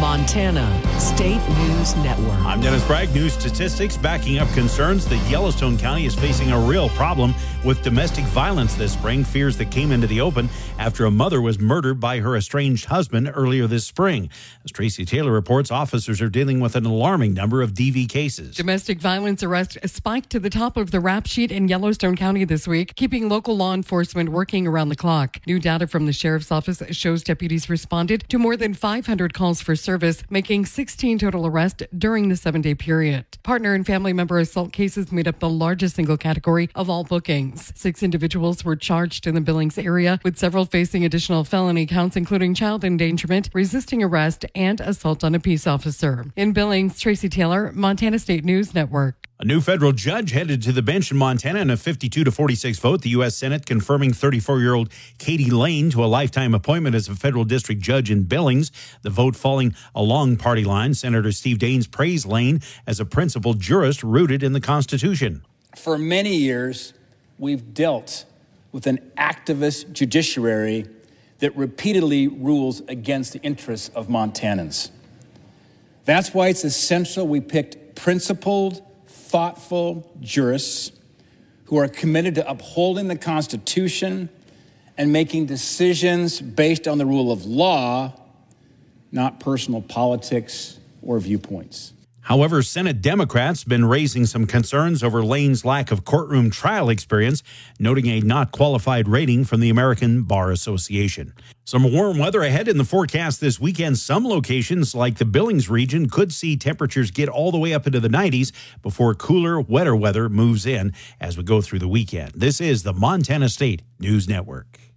Montana State News Network. I'm Dennis Bragg. News statistics backing up concerns that Yellowstone County is facing a real problem with domestic violence this spring. Fears that came into the open after a mother was murdered by her estranged husband earlier this spring. As Tracy Taylor reports, officers are dealing with an alarming number of DV cases. Domestic violence arrests spiked to the top of the rap sheet in Yellowstone County this week, keeping local law enforcement working around the clock. New data from the sheriff's office shows deputies responded to more than 500 calls for service, making 16 total arrests during the 7-day period. Partner and family member assault cases made up the largest single category of all bookings. 6 individuals were charged in the Billings area, with several facing additional felony counts, including child endangerment, resisting arrest, and assault on a peace officer. In Billings, Tracy Taylor, Montana State News Network. A new federal judge headed to the bench in Montana in a 52-46 vote. The U.S. Senate confirming 34-year-old Katie Lane to a lifetime appointment as a federal district judge in Billings. The vote falling along party lines. Senator Steve Daines praised Lane as a principled jurist rooted in the Constitution. For many years, we've dealt with an activist judiciary that repeatedly rules against the interests of Montanans. That's why it's essential we picked principled, thoughtful jurists who are committed to upholding the Constitution and making decisions based on the rule of law, not personal politics or viewpoints. However, Senate Democrats have been raising some concerns over Lane's lack of courtroom trial experience, noting a not qualified rating from the American Bar Association. Some warm weather ahead in the forecast this weekend. Some locations, like the Billings region, could see temperatures get all the way up into the 90s before cooler, wetter weather moves in as we go through the weekend. This is the Montana State News Network.